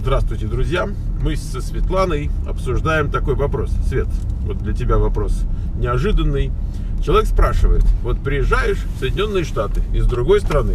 Здравствуйте, друзья! Мы со Светланой обсуждаем такой вопрос. Свет, вот для тебя вопрос неожиданный. Человек спрашивает, вот приезжаешь в Соединенные Штаты из другой страны,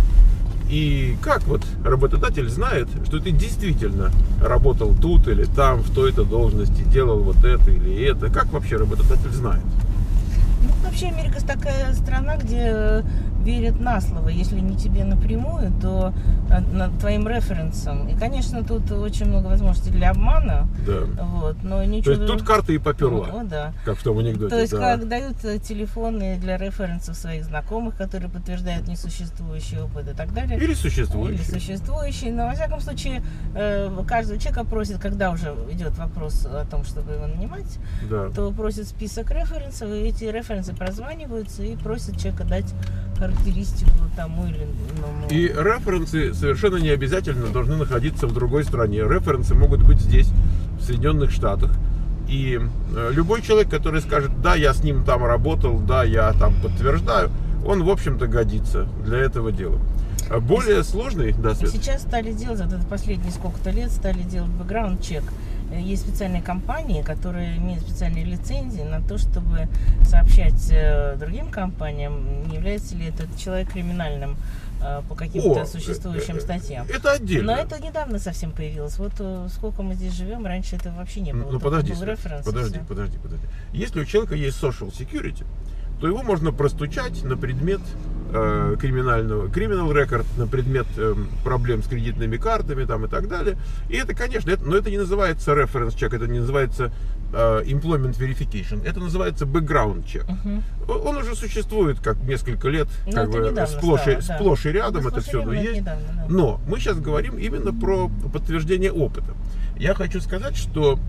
и как вот работодатель знает, что ты действительно работал тут или там, в той-то должности, делал вот это или это? Как вообще работодатель знает? Ну, вообще Америка такая страна, где верят на слово. Если не тебе напрямую, то над твоим референсом. И, конечно, тут очень много возможностей для обмана. Да. Вот, но ничего... То есть тут карта и поперла, ну, да. как в том анекдоте. То есть, да. как дают телефоны для референсов своих знакомых, которые подтверждают несуществующий опыт и так далее. Или существующий. Или существующий. Но, во всяком случае, каждого человека просит, когда уже идет вопрос о том, чтобы его нанимать, Да. то просит список референсов, и эти референсы прозваниваются и просят человека дать характеристику тому или иному. И референсы совершенно не обязательно должны находиться в другой стране. Референсы могут быть здесь, в Соединенных Штатах. И любой человек, который скажет, да, я с ним там работал, да, я там подтверждаю, он, в общем-то, годится для этого дела. Более сложный, да, Свет? Сейчас стали делать, вот это последние сколько-то лет, стали делать бэкграунд-чек. Есть специальные компании, которые имеют специальные лицензии на то, чтобы сообщать другим компаниям, не является ли этот человек криминальным по каким-то существующим статьям. Это отдельно. Но это недавно совсем появилось. Вот сколько мы здесь живем, раньше это вообще не было. Ну подожди, подожди. Если у человека есть social security, то его можно простучать на предмет criminal record, на предмет проблем с кредитными картами там, и так далее. И это, конечно, но это не называется reference check, это не называется employment verification, это называется background check. Он уже существует как несколько лет, как бы сплошь и рядом это все есть. Недавно, да. Но мы сейчас говорим именно про подтверждение опыта. Я хочу сказать, что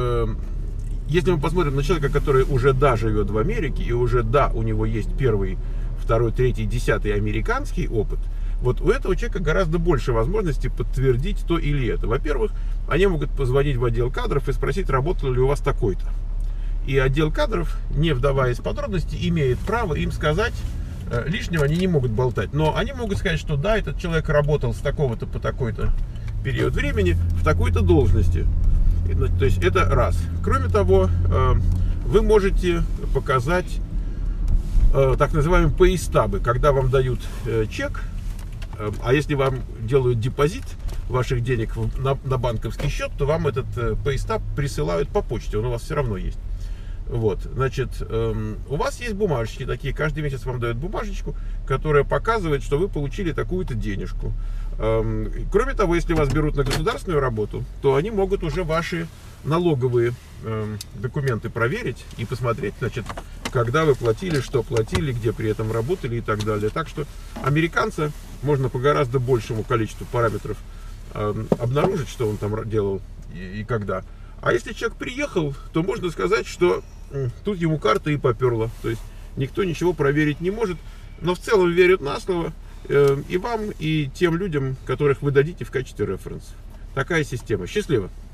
если мы посмотрим на человека, который уже живет в Америке, и уже у него есть первый, второй, третий, 10-й американский опыт, вот у этого человека гораздо больше возможностей подтвердить то или это. Во-первых, они могут позвонить в отдел кадров и спросить, работал ли у вас такой-то. И отдел кадров, не вдаваясь в подробности, имеет право им сказать, лишнего они не могут болтать, но они могут сказать, что да, этот человек работал с такого-то по такой-то период времени в такой-то должности. То есть это раз. Кроме того, вы можете показать так называемые пейстабы, когда вам дают чек, а если вам делают депозит ваших денег на банковский счет, то вам этот пейстаб присылают по почте, он у вас все равно есть. Вот, значит, у вас есть бумажечки такие, каждый месяц вам дают бумажечку, которая показывает, что вы получили такую-то денежку. Кроме того, если вас берут на государственную работу, то они могут уже ваши налоговые документы проверить и посмотреть, значит, когда вы платили, что платили, где при этом работали и так далее. Так что американца можно по гораздо большему количеству параметров обнаружить, что он там делал и когда. А если человек приехал, то можно сказать, что тут ему карта и поперла. То есть никто ничего проверить не может, но в целом верят на слово и вам, и тем людям, которых вы дадите в качестве референса. Такая система. Счастливо!